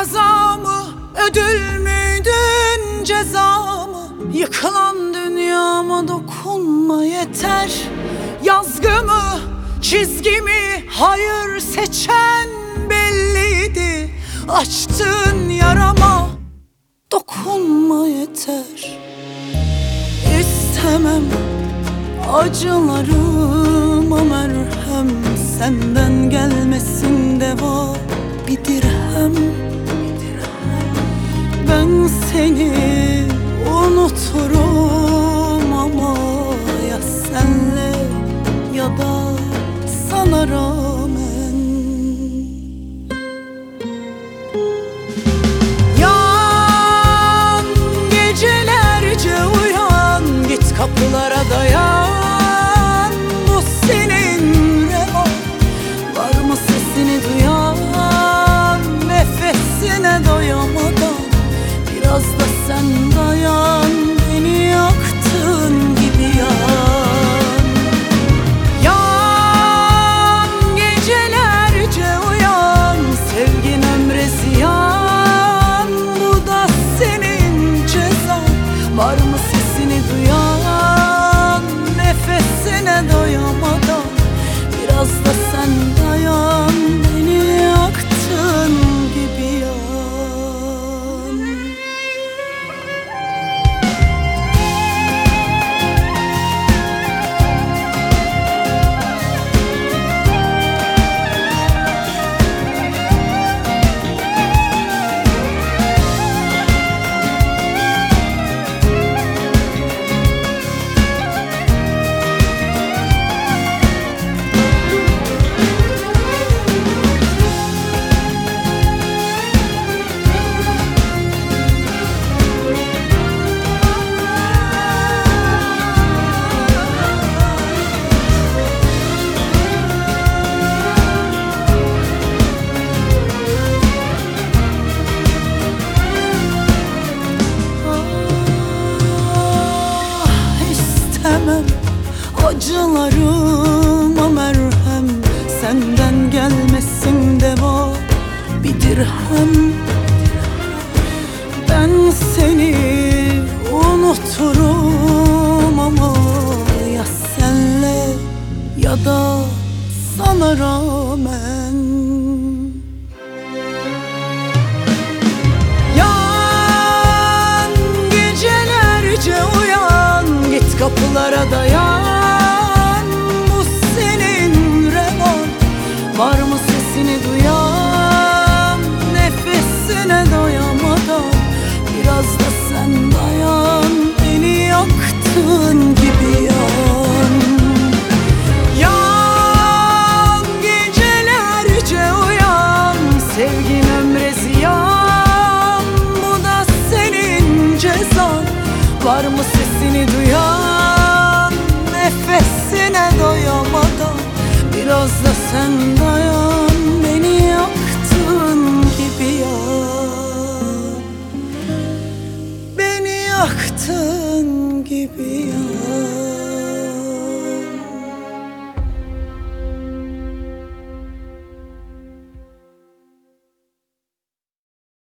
kaza mı, ödül müydün, ceza mı? Yıkılan dünyama dokunma yeter. Yazgı mı, çizgi mi, hayır seçen belliydi. Açtığın yarama dokunma yeter. İstemem acılarıma merhem, senden gelmesin deva bir dirhem. Ben seni unuturum ama ya senle ya da sana rağmen. Yan gecelerce uyan, git kapılara dayan. Bu senin revan, var mı sesini duyan? Nefesine doyamadan biraz da sen dayan. Beni yaktığın gibi yan. Yan gecelerce uyan, sevgin ömre ziyan. Bu da senin cezan, var mı sesini duyan? Nefesine doyamadan biraz da sen dayan. Beni yaktığın gibi yan. Acılarıma merhem, senden gelmesin deva bir dirhem. Ben seni unuturum ama ya senle ya da sana rağmen. Yan gecelerce uyan, git kapılara dayan. Var mı sesini duyan? Nefesine doyamadan biraz da sen dayan. Beni yaktığın gibi yan. Yan gecelerce uyan, sevgin ömre ziyan. Bu da senin cezan, var mı sesini duyan? Nefesine doyamadan biraz da sen dayan. Beni yaktığın gibi yan. Beni yaktığın gibi yan.